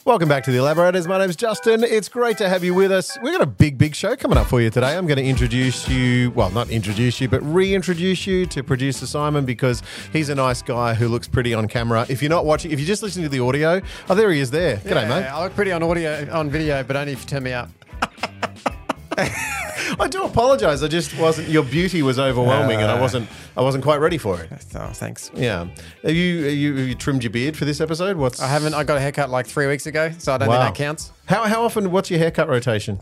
Welcome back to The Elaborators. My name's Justin. It's great to have you with us. We've got a big show coming up for you today. I'm going to introduce you, well, not introduce you, but reintroduce you to producer Simon because he's a nice guy who looks pretty on camera. If you're not watching, if you're just listening to the audio, oh, there he is there. G'day, mate. I look pretty on video, but only if you turn me up. I do apologise. I just wasn't. Your beauty was overwhelming, and I wasn't quite ready for it. Oh, thanks. Yeah. Have you trimmed your beard for this episode? I haven't. I got a haircut like 3 weeks ago, so I don't think that counts. How often? What's your haircut rotation?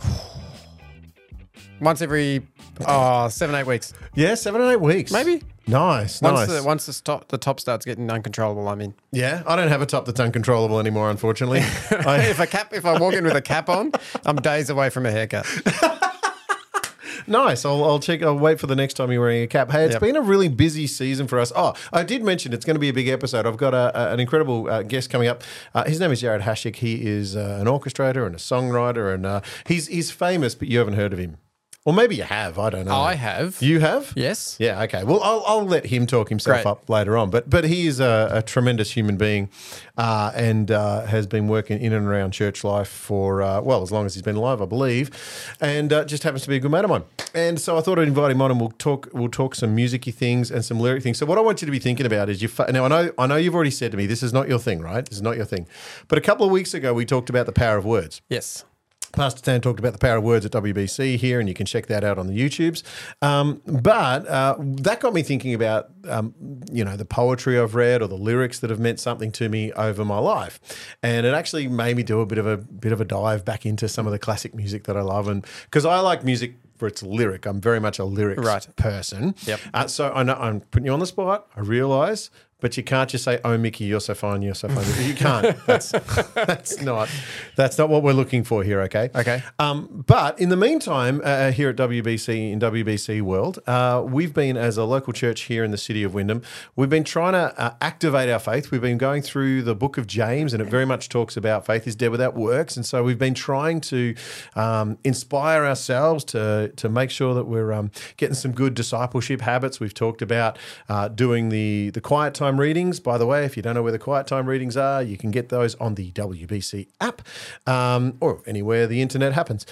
Once every 7-8 weeks. Yeah, 7 or 8 weeks. Maybe. Nice. Once the top starts getting uncontrollable, I'm in. Yeah, I don't have a top that's uncontrollable anymore, unfortunately. If I walk in with a cap on, I'm days away from a haircut. Nice. I'll check. I'll wait for the next time you're wearing a cap. Hey, it's been a really busy season for us. Oh, I did mention it's going to be a big episode. I've got an incredible guest coming up. His name is Jared Hashik. He is an orchestrator and a songwriter, and he's famous, but you haven't heard of him. Or maybe you have. I don't know. I have. You have? Yes. Yeah, okay. Well, I'll let him talk himself up later on. But he is a tremendous human being and has been working in and around church life for, as long as he's been alive, I believe, and just happens to be a good mate of mine. And so I thought I'd invite him on and we'll talk some music-y things and some lyric things. So what I want you to be thinking about is now I know you've already said to me this is not your thing, right? This is not your thing. But a couple of weeks ago we talked about the power of words. Yes. Pastor Stan talked about the power of words at WBC here, and you can check that out on the YouTubes. But that got me thinking about, the poetry I've read or the lyrics that have meant something to me over my life, and it actually made me do a bit of a dive back into some of the classic music that I love, and because I like music for its lyric, I'm very much a lyrics person. Yep. So I know I'm putting you on the spot. I realise. But you can't just say, "Oh, Mickey, you're so fine, you're so fine." You can't. That's not what we're looking for here. Okay. Okay. But in the meantime, here at WBC in WBC World, we've been as a local church here in the city of Wyndham. We've been trying to activate our faith. We've been going through the Book of James, and it very much talks about faith is dead without works. And so we've been trying to inspire ourselves to make sure that we're getting some good discipleship habits. We've talked about doing the quiet time readings. By the way, if you don't know where the quiet time readings are, you can get those on the WBC app or anywhere the internet happens.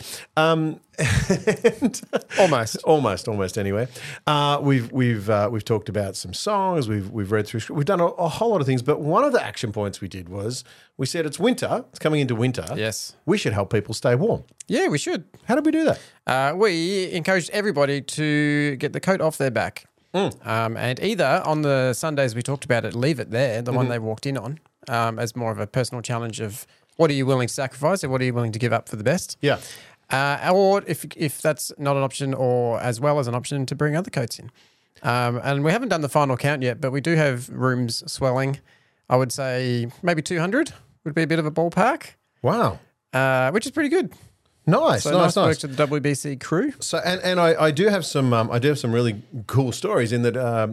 Almost anyway. We've talked about some songs. We've read through. We've done a whole lot of things. But one of the action points we did was we said it's winter. It's coming into winter. Yes. We should help people stay warm. Yeah, we should. How did we do that? We encouraged everybody to get the coat off their back. And either on the Sundays we talked about it, leave it there, the one they walked in on, as more of a personal challenge of what are you willing to sacrifice and what are you willing to give up for the best? Yeah. Or if that's not an option, or as well as an option, to bring other coats in. And we haven't done the final count yet, but we do have rooms swelling. I would say maybe 200 would be a bit of a ballpark. Wow. Which is pretty good. Nice. Work to the WBC crew. So, and I do have some really cool stories in that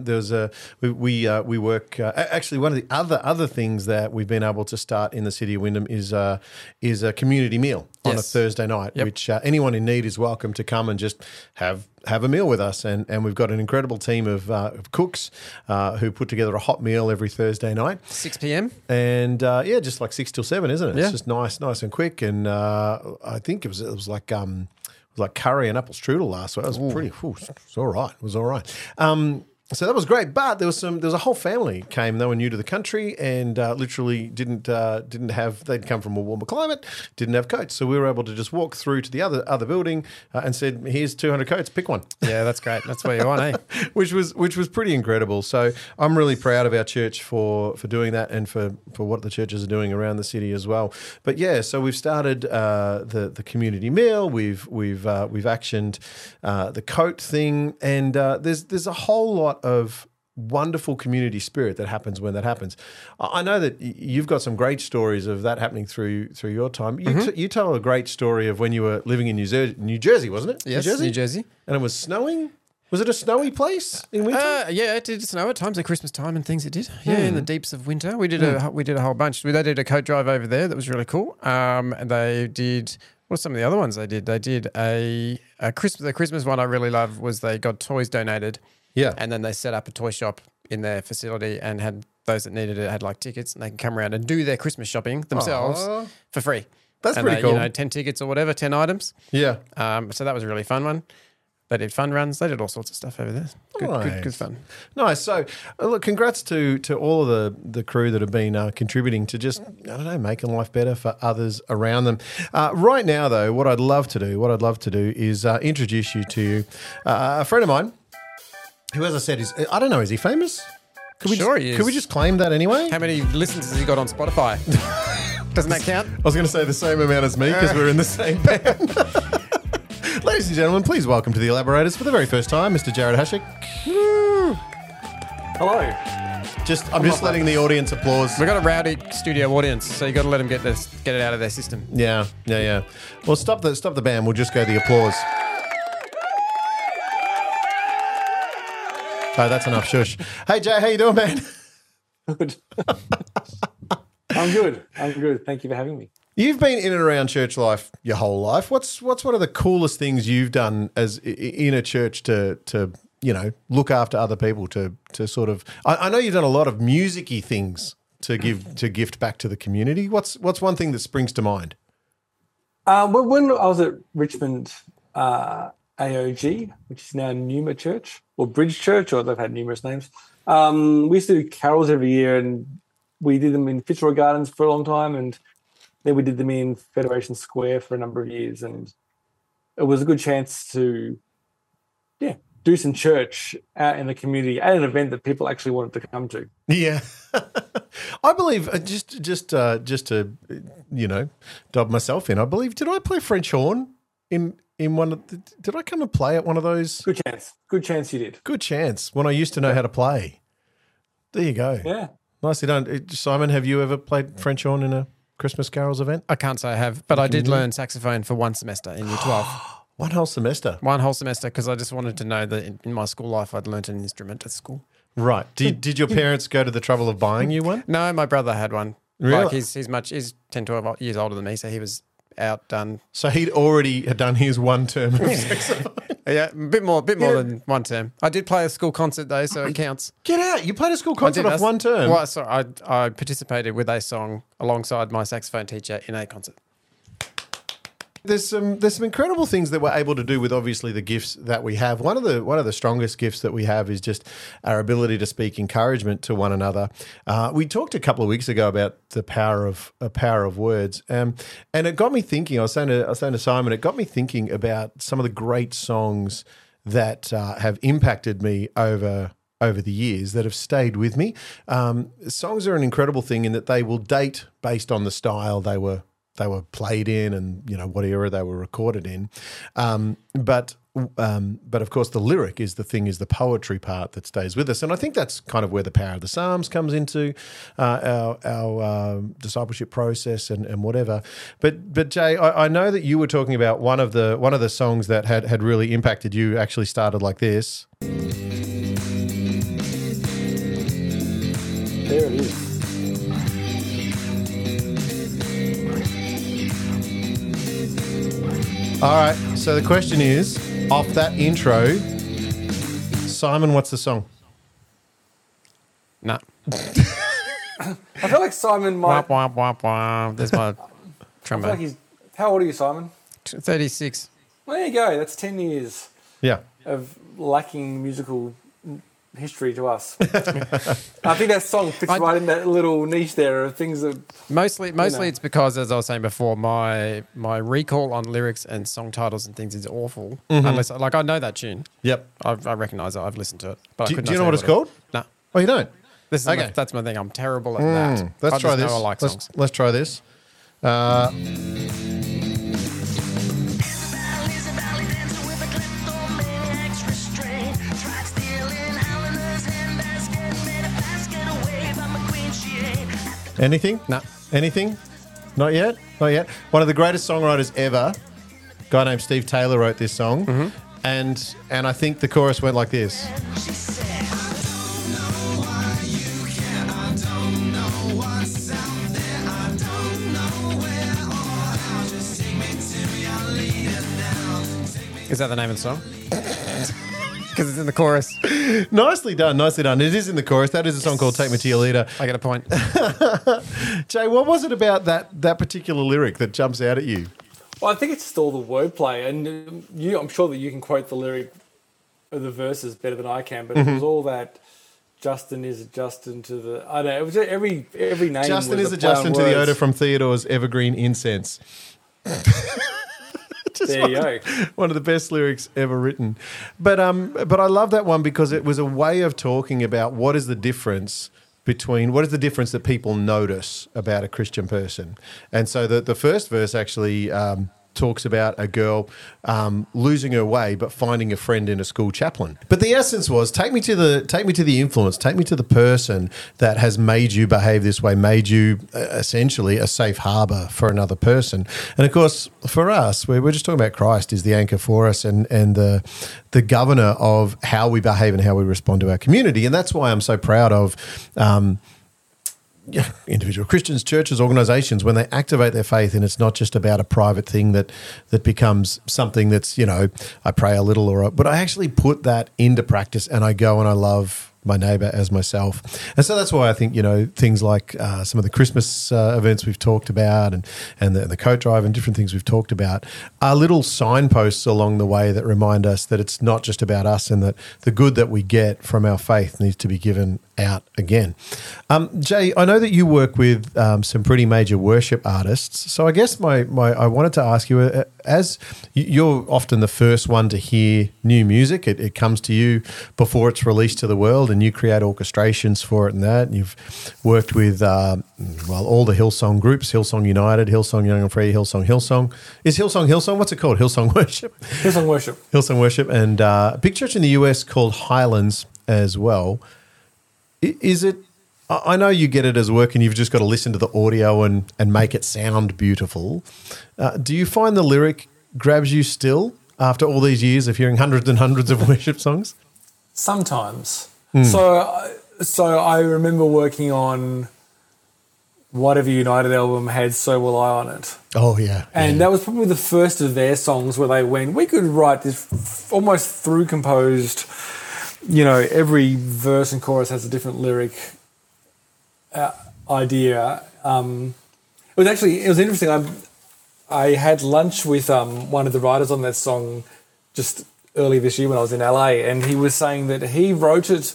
we work. Actually, one of the other things that we've been able to start in the city of Wyndham is a community meal on a Thursday night, which anyone in need is welcome to come and just have a meal with us. And we've got an incredible team of cooks who put together a hot meal every Thursday night. 6 p.m. And just like 6 till 7, isn't it? Yeah. It's just nice and quick. And I think it was like curry and apple strudel last week. It was pretty. It was all right. It was all right. So that was great, but there was a whole family came. They were new to the country and literally didn't have. They'd come from a warmer climate, didn't have coats. So we were able to just walk through to the other building and said, "Here's 200 coats. Pick one." Yeah, that's great. That's what you want, eh? which was pretty incredible. So I'm really proud of our church for doing that and for what the churches are doing around the city as well. But yeah, so we've started the community meal. We've actioned the coat thing, and there's a whole lot of wonderful community spirit that happens when that happens. I know that you've got some great stories of that happening through your time. You tell a great story of when you were living in New Jersey, wasn't it? Yes, New Jersey. And it was snowing? Was it a snowy place in winter? Yeah, it did snow at times at Christmas time and things. It did. Yeah, in the deeps of winter, we did a whole bunch. They did a coat drive over there that was really cool. And they did. What are some of the other ones they did? They did a Christmas. The Christmas one I really love was they got toys donated Yeah. And then they set up a toy shop in their facility and had those that needed it had like tickets, and they can come around and do their Christmas shopping themselves Aw. for free. That's And pretty they, cool. 10 tickets or whatever, 10 items. Yeah. So that was a really fun one. They did fun runs. They did all sorts of stuff over there. Good Nice. fun. Nice. So, look, congrats to all of the crew that have been contributing to just, I don't know, making life better for others around them. Right now, though, what I'd love to do is introduce you to a friend of mine who, as I said, is, I don't know, is he famous? Could we Sure just, he is. Could we just claim that anyway? How many listens has he got on Spotify? Doesn't that count? I was going to say the same amount as me because we're in the same band. Ladies and gentlemen, please welcome to the Elaborators for the very first time, Mr. Jared Hashik. Hello. I'm just letting the audience applause. We've got a rowdy studio audience, so you got to let them get it out of their system. Yeah. Well, stop the band. We'll just go the applause. Oh, that's enough. Shush. Hey, Jay, how you doing, man? Good. I'm good. Thank you for having me. You've been in and around church life your whole life. What's one of the coolest things you've done as in a church to look after other people, to sort of? I know you've done a lot of music-y things to gift back to the community. What's one thing that springs to mind? When I was at Richmond AOG, which is now Numa Church or Bridge Church, or they've had numerous names. We used to do carols every year, and we did them in Fitzroy Gardens for a long time, and then we did them in Federation Square for a number of years, and it was a good chance to, do some church out in the community at an event that people actually wanted to come to. Yeah, I believe just to dob myself in. I believe, did I play French horn in one of? Did I come and play at one of those? Good chance you did. Good chance when I used to know how to play. There you go. Yeah. Nicely done, Simon. Have you ever played French horn in a Christmas carols event? I can't say I have, but I did learn saxophone for one semester in year 12. One whole semester. One whole semester, because I just wanted to know that in my school life I'd learnt an instrument at school. Right. Did your parents go to the trouble of buying you one? No, my brother had one. Really? Like he's 10, 12 years older than me, so he was outdone. So he'd already had done his one term of saxophone. Yeah, a bit more than one term. I did play a school concert though, so it counts. Get out! You played a school concert off one term. Well, sorry, I participated with a song alongside my saxophone teacher in a concert. There's some incredible things that we're able to do with obviously the gifts that we have. One of the strongest gifts that we have is just our ability to speak encouragement to one another. We talked a couple of weeks ago about the power of words, and it got me thinking. I was saying to Simon, it got me thinking about some of the great songs that have impacted me over the years, that have stayed with me. Songs are an incredible thing in that they will date based on the style they were played in, and what era they were recorded in. But of course, the lyric is the poetry part that stays with us, and I think that's kind of where the power of the Psalms comes into our discipleship process and whatever. But Jay, I know that you were talking about one of the songs that had really impacted you. Actually, started like this. There it is. All right, so the question is, off that intro, Simon, what's the song? Nah. I feel like Simon might. Wah, wah, wah, wah. There's my I feel like trombone. he's. How old are you, Simon? 36. Well, there you go. That's 10 years Yeah. of lacking musical history to us. I think that song fits right in that little niche there of things that. Mostly it's because, as I was saying before, my recall on lyrics and song titles and things is awful. Unless, like, I know that tune. Yep. I recognise it. I've listened to it. But Do you know what it's called? No. Oh, you don't? Okay. That's my thing. I'm terrible at that. Let's I try just this. know I like songs. Let's try this. Anything? No. Anything? Not yet? Not yet. One of the greatest songwriters ever, a guy named Steve Taylor, wrote this song. And I think the chorus went like this. Is that the name of the song? Because it's in the chorus. Nicely done, nicely done. It is in the chorus. That is a song called Take Me to Your Leader. I get a point. Jay, what was it about that particular lyric that jumps out at you? Well, I think it's just all the wordplay, and I'm sure that you can quote the lyric of the verses better than I can, but it was all that Justin is adjusting to the. I don't know. It was just every name. Justin was is a play on adjusting to the words. odour from Theodore's evergreen incense. There you go. One of the best lyrics ever written. But I love that one because it was a way of talking about what is the difference that people notice about a Christian person. And so the first verse actually talks about a girl losing her way but finding a friend in a school chaplain. But the essence was take me to the influence, take me to the person that has made you behave this way, made you essentially a safe harbour for another person. And of course, for us, we're just talking about Christ is the anchor for us and the governor of how we behave and how we respond to our community. And that's why I'm so proud of individual Christians, churches, organisations, when they activate their faith, and it's not just about a private thing that becomes something that's, I pray a little, but I actually put that into practice and I go and I love my neighbour as myself. And so that's why I think, things like some of the Christmas events we've talked about and the coat drive and different things we've talked about are little signposts along the way that remind us that it's not just about us and that the good that we get from our faith needs to be given out again. Jay, I know that you work with some pretty major worship artists. So I guess I wanted to ask you, as you're often the first one to hear new music, it comes to you before it's released to the world and you create orchestrations for it and that. You've worked with, all the Hillsong groups, Hillsong United, Hillsong Young and Free, Hillsong. Is Hillsong? What's it called? Hillsong Worship? Hillsong Worship. Hillsong Worship. And a big church in the US called Highlands as well. Is it, I know you get it as work and you've just got to listen to the audio and make it sound beautiful. Do you find the lyric grabs you still after all these years of hearing hundreds and hundreds of worship songs? Sometimes. So I remember working on Whatever United album had So Will I on it. Oh, yeah. And that was probably the first of their songs where they went, we could write this almost through composed. Every verse and chorus has a different lyric idea. It was interesting. I had lunch with one of the writers on that song just early this year when I was in LA, and he was saying that he wrote it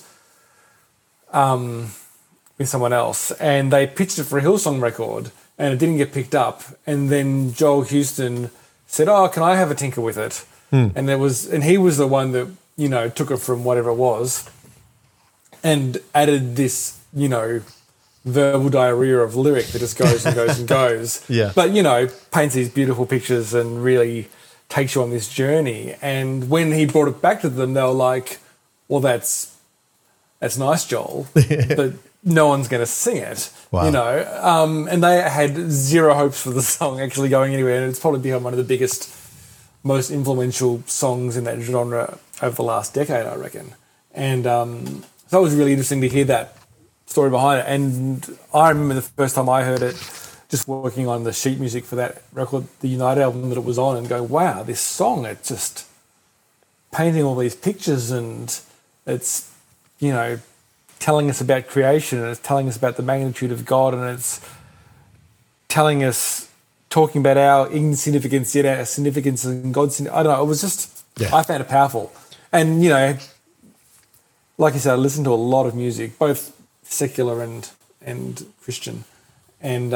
with someone else, and they pitched it for a Hillsong record, and it didn't get picked up. And then Joel Houston said, "Oh, can I have a tinker with it?" And he was the one that took it from whatever it was and added this, verbal diarrhea of lyric that just goes and goes and goes. Yeah. But, paints these beautiful pictures and really takes you on this journey. And when he brought it back to them, they were like, well, that's nice, Joel, but no one's going to sing it, Wow. And they had zero hopes for the song actually going anywhere. And it's probably become one of the biggest, most influential songs in that genre over the last decade, I reckon. And so it was really interesting to hear that story behind it. And I remember the first time I heard it, just working on the sheet music for that record, the United album that it was on, and going, wow, this song, it's just painting all these pictures, and it's, telling us about creation, and it's telling us about the magnitude of God, and it's telling us, talking about our insignificance, yet our significance in God's. I don't know. It was just, I found it powerful. And, like you said, I listened to a lot of music, both secular and Christian. And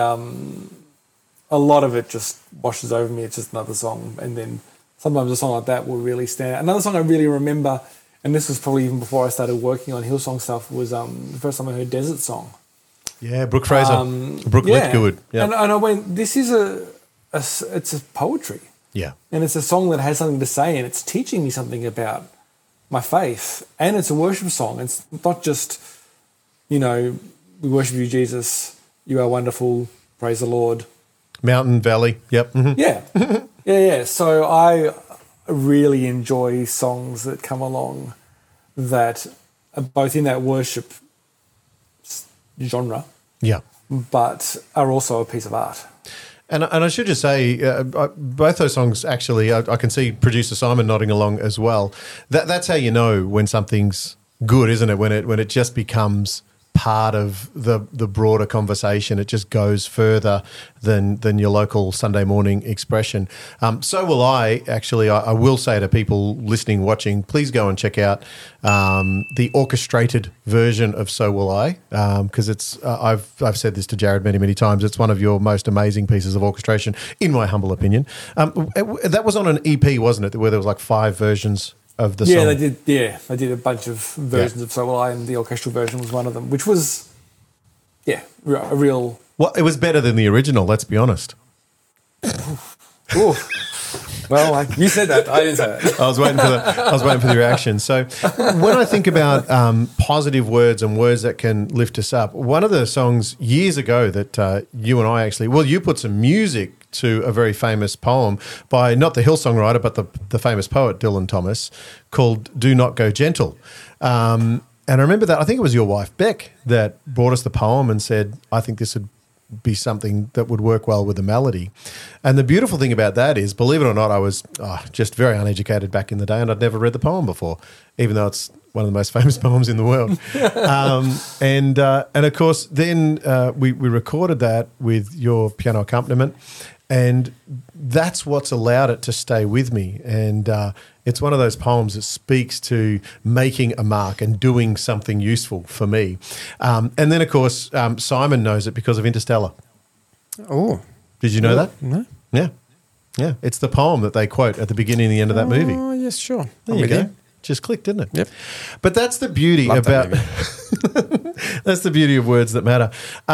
a lot of it just washes over me. It's just another song. And then sometimes a song like that will really stand out. Another song I really remember, and this was probably even before I started working on Hillsong stuff, was the first time I heard Desert Song. Yeah, Brooke Fraser. Brooke Littgood. Yeah. And I went, this is it's a poetry. Yeah. And it's a song that has something to say, and it's teaching me something about my faith. And it's a worship song. It's not just, we worship you, Jesus. You are wonderful. Praise the Lord. Mountain, valley. Yep. Mm-hmm. Yeah. Yeah. So I really enjoy songs that come along that are both in that worship genre, Yeah. but are also a piece of art. And I should just say, both those songs actually, I can see producer Simon nodding along as well. That's how you know when something's good, isn't it? When it just becomes part of the broader conversation, it just goes further than your local Sunday morning expression. So will I. Actually, I will say to people listening, watching, please go and check out the orchestrated version of "So Will I," because it's. I've said this to Jared many times. It's one of your most amazing pieces of orchestration, in my humble opinion. That was on an EP, wasn't it? Where there was like 5 versions of the song. Yeah, they did. Yeah, they did a bunch of versions of "So Will I," and the orchestral version was one of them, which was, a real. Well, it was better than the original. Let's be honest. Ooh. Well, you said that. I didn't say that. I was waiting for the reaction. So, when I think about positive words and words that can lift us up, one of the songs years ago that you and I actually, you put some music to a very famous poem by not the Hillsong writer, but the famous poet Dylan Thomas, called "Do Not Go Gentle." And I remember that, I think it was your wife, Beck, that brought us the poem and said, I think this would be something that would work well with the melody. And the beautiful thing about that is, believe it or not, I was just very uneducated back in the day, and I'd never read the poem before, even though it's one of the most famous poems in the world. And of course, then we recorded that with your piano accompaniment, and that's what's allowed it to stay with me. And it's one of those poems that speaks to making a mark and doing something useful for me. And then, of course, Simon knows it because of Interstellar. Oh. Did you know that? No. Yeah. Yeah. It's the poem that they quote at the beginning and the end of that movie. Oh, yes, sure. There you go. Just clicked, didn't it? Yep. But that's the beauty Love about that that's the beauty of words that matter.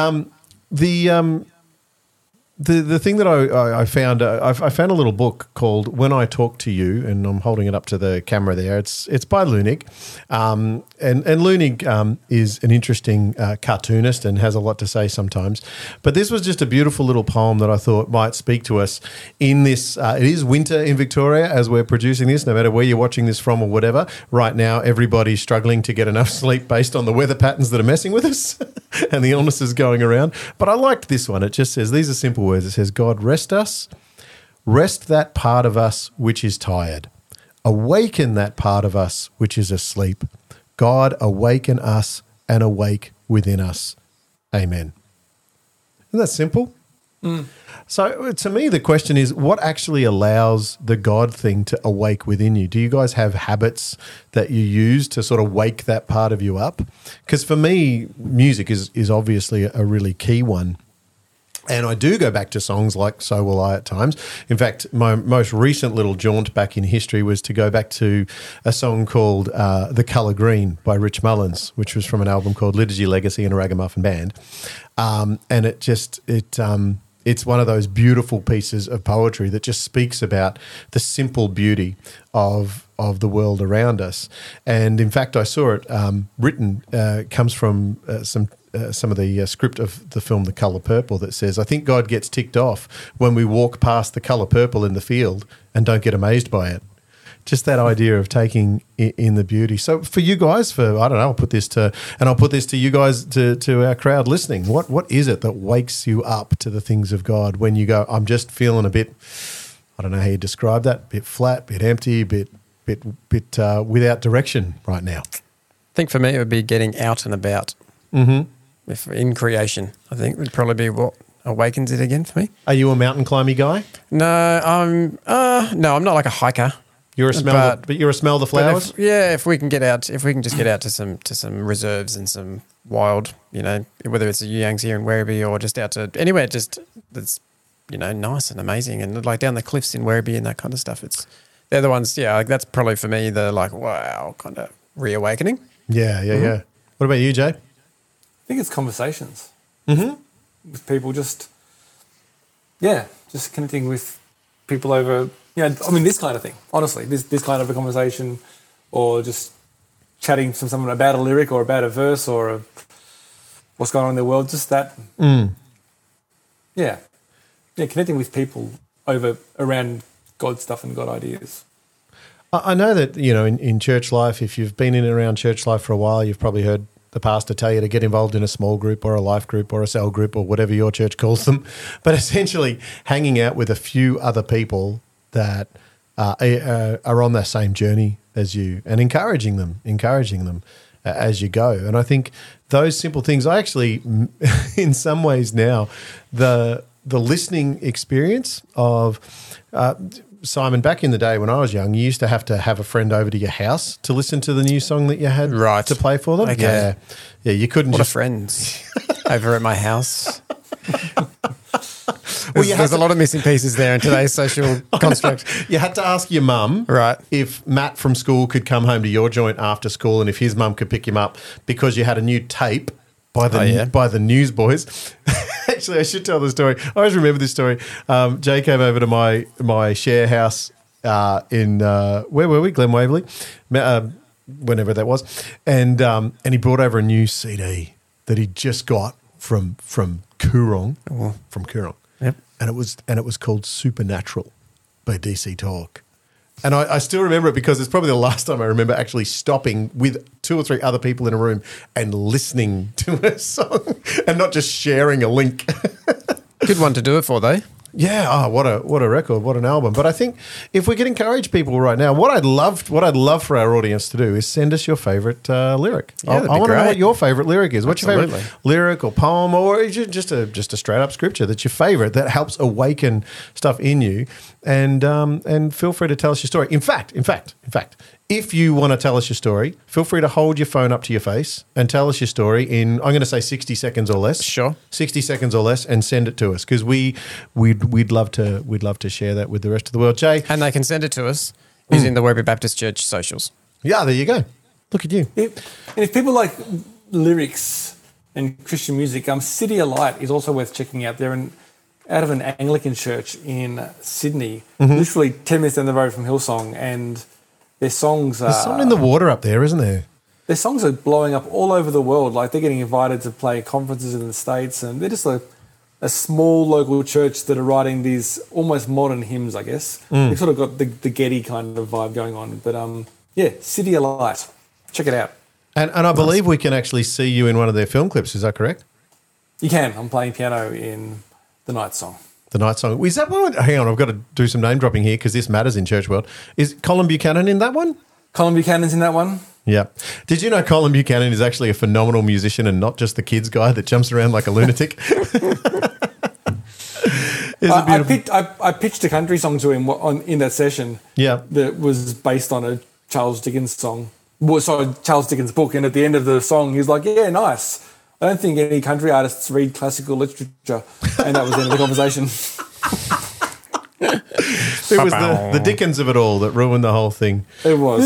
The thing that I found, I found a little book called "When I Talk to You," and I'm holding it up to the camera there. It's by Leunig, and Leunig is an interesting cartoonist and has a lot to say sometimes. But this was just a beautiful little poem that I thought might speak to us in this. It is winter in Victoria as we're producing this, no matter where you're watching this from or whatever. Right now, everybody's struggling to get enough sleep based on the weather patterns that are messing with us and the illnesses going around. But I liked this one. It just says, these are simple words. It says, God, rest us, rest that part of us which is tired. Awaken that part of us which is asleep. God, awaken us and awake within us. Amen. Isn't that simple? Mm. So to me, the question is, what actually allows the God thing to awake within you? Do you guys have habits that you use to sort of wake that part of you up? Because for me, music is obviously a really key one. And I do go back to songs like "So Will I" at times. In fact, my most recent little jaunt back in history was to go back to a song called "The Colour Green" by Rich Mullins, which was from an album called Liturgy, Legacy and a Ragamuffin Band. And it's one of those beautiful pieces of poetry that just speaks about the simple beauty of the world around us. And in fact, I saw it written, comes from some of the script of the film The Colour Purple, that says, I think God gets ticked off when we walk past the colour purple in the field and don't get amazed by it. Just that idea of taking in the beauty. So for you guys, I'll put this to you guys, to our crowd listening. What is it that wakes you up to the things of God when you go, I'm just feeling a bit, I don't know how you describe that, bit flat, bit empty, bit without direction right now? I think for me it would be getting out and about. Mm-hmm. If in creation, I think would probably be what awakens it again for me. Are you a mountain climbing guy? No, I'm not like a hiker. You're a smell the flowers. If we can just get out to some reserves and some wild, whether it's the Yuyangs here in Werribee or just out to anywhere, just that's nice and amazing, and like down the cliffs in Werribee and that kind of stuff. They're the ones. Yeah, like that's probably for me the like wow kind of reawakening. Yeah. What about you, Jay? I think it's conversations with people, just connecting with people over, this kind of thing, honestly, this kind of a conversation, or just chatting to someone about a lyric or about a verse or what's going on in the world, just that. Connecting with people around God stuff and God ideas. I know that, in church life, if you've been in and around church life for a while, you've probably heard the pastor tell you to get involved in a small group or a life group or a cell group or whatever your church calls them. But essentially hanging out with a few other people that are on that same journey as you and encouraging them as you go. And I think those simple things, I actually, in some ways now, the listening experience of Simon, back in the day when I was young, you used to have a friend over to your house to listen to the new song that you had to play for them. Okay. Yeah, you couldn't What a friends over at my house. There's had a lot of missing pieces there in today's social construct. You had to ask your mum if Matt from school could come home to your joint after school and if his mum could pick him up because you had a new tape by the Newsboys. Actually, I should tell the story. I always remember this story. Jay came over to my share house in where were we? Glen Waverley, whenever that was, and he brought over a new CD that he just got from Coorong, from Coorong, and it was called Supernatural by DC Talk. And I still remember it because it's probably the last time I remember actually stopping with 2 or 3 other people in a room and listening to a song and not just sharing a link. Good one to do it for, though. Yeah, what a record, what an album. But I think if we could encourage people right now, what I'd love for our audience to do is send us your favourite lyric. Yeah, I that'd be want to know great. what your favourite lyric is. What's your Absolutely. favourite lyric or poem or just a straight up scripture that's your favourite that helps awaken stuff in you? And feel free to tell us your story. In fact, if you want to tell us your story, feel free to hold your phone up to your face and tell us your story in, I'm going to say 60 seconds or less. Sure. 60 seconds or less and send it to us because we'd love to share that with the rest of the world. Jay? And they can send it to us using the Werribee Baptist Church socials. Yeah, there you go. Look at you. If people like lyrics and Christian music, City of Light is also worth checking out. They're out of an Anglican church in Sydney, literally 10 minutes down the road from Hillsong, and their songs are... There's something in the water up there, isn't there? Their songs are blowing up all over the world. Like, they're getting invited to play conferences in the States, and they're just a small local church that are writing these almost modern hymns, I guess. They've sort of got the Getty kind of vibe going on. But, City of Light. Check it out. And I believe we can actually see you in one of their film clips. Is that correct? You can. I'm playing piano in The Night Song. The Night Song. Is that one? Hang on, I've got to do some name dropping here because this matters in church world. Is Colin Buchanan in that one? Colin Buchanan's in that one. Yeah. Did you know Colin Buchanan is actually a phenomenal musician and not just the kids guy that jumps around like a lunatic? I pitched a country song to him in that session. Yeah. That was based on a Charles Dickens song. Charles Dickens book. And at the end of the song, he's like, "Yeah, nice. I don't think any country artists read classical literature." And that was the end of the conversation. It was the Dickens of it all that ruined the whole thing. It was.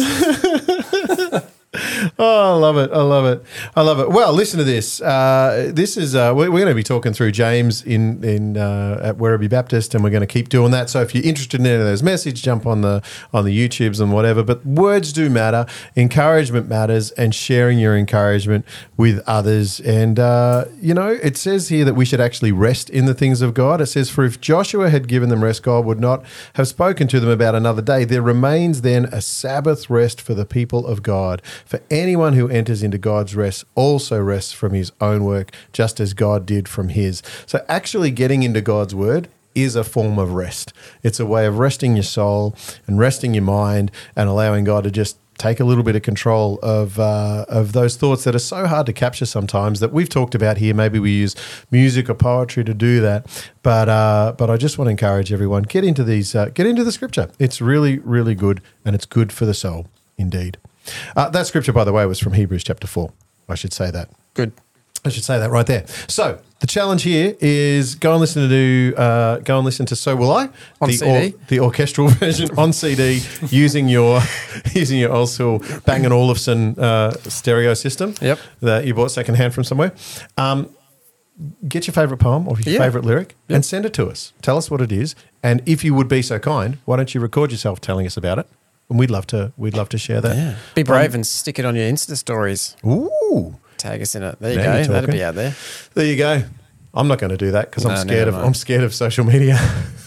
Oh, I love it. I love it. I love it. Well, listen to this. This is we're going to be talking through James in at Werribee Baptist, and we're going to keep doing that. So if you're interested in any of those messages, jump on the YouTubes and whatever. But words do matter. Encouragement matters, and sharing your encouragement with others. And it says here that we should actually rest in the things of God. It says, "For if Joshua had given them rest, God would not have spoken to them about another day. There remains then a Sabbath rest for the people of God. For anyone who enters into God's rest also rests from his own work, just as God did from his." So actually getting into God's word is a form of rest. It's a way of resting your soul and resting your mind and allowing God to just take a little bit of control of those thoughts that are so hard to capture sometimes that we've talked about here. Maybe we use music or poetry to do that. But I just want to encourage everyone, get into the scripture. It's really, really good, and it's good for the soul indeed. That scripture, by the way, was from Hebrews chapter 4. I should say that. Good. I should say that right there. So the challenge here is go and listen to "So Will I" on CD, the orchestral version on CD using your old school Bang & Olufsen stereo system. Yep. That you bought secondhand from somewhere. Get your favourite poem or your favourite lyric and send it to us. Tell us what it is, and if you would be so kind, why don't you record yourself telling us about it? And we'd love to share that. Yeah. Be brave and stick it on your Insta stories. Ooh. Tag us in it. There you Now you're go. That'll talking. be out there. There you go. I'm not going to do that because I'm No, I'm scared of social media.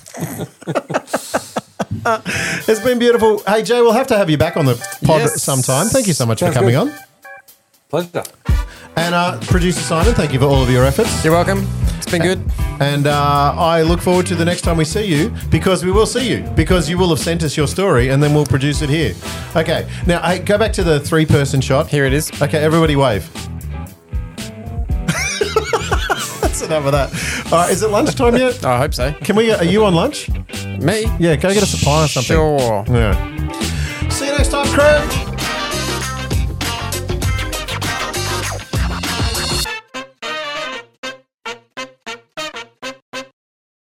It's been beautiful. Hey, Jay, we'll have to have you back on the pod Yes. sometime. Thank you so much Sounds for coming good. on. Pleasure. And producer Simon, thank you for all of your efforts. You're welcome. It's been good. And I look forward to the next time we see you, because we will see you, because you will have sent us your story and then we'll produce it here. Okay, now hey, go back to the 3-person shot. Here it is. Okay, everybody wave. That's enough of that. All right, is it lunchtime yet? I hope so. Can we? Are you on lunch? Me? Yeah, go get us a pie or something. Sure. Yeah. See you next time, crew.